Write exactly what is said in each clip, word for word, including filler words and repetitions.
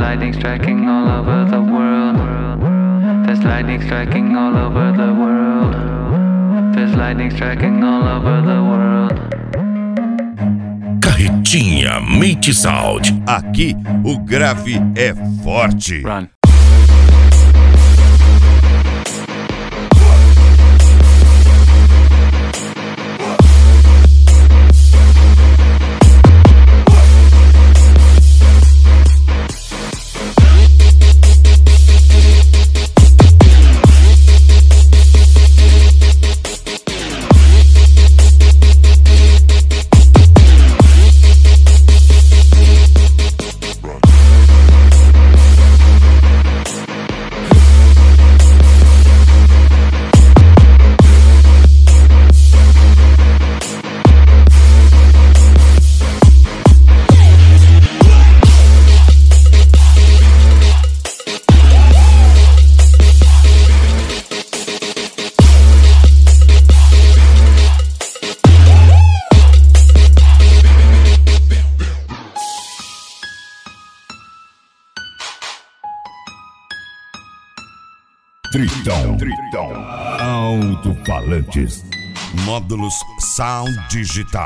lightning striking all over the world. There's lightning striking all over the world. There's lightning striking all over the world. Carretinha Mate Sound. Aqui o grave é forte. Run. Tritão, Tritão, alto-falantes, Módulos Sound Digital.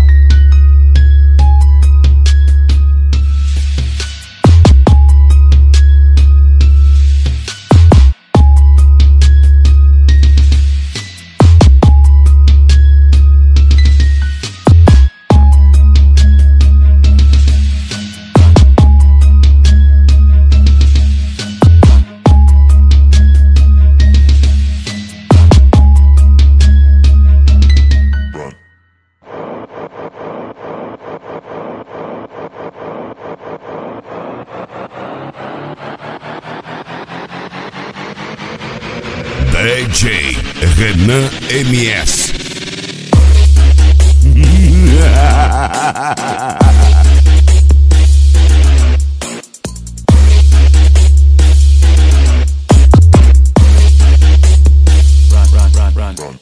D J Renan M S. Run, run, run, run, run.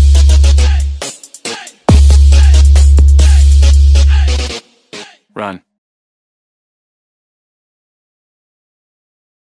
Run.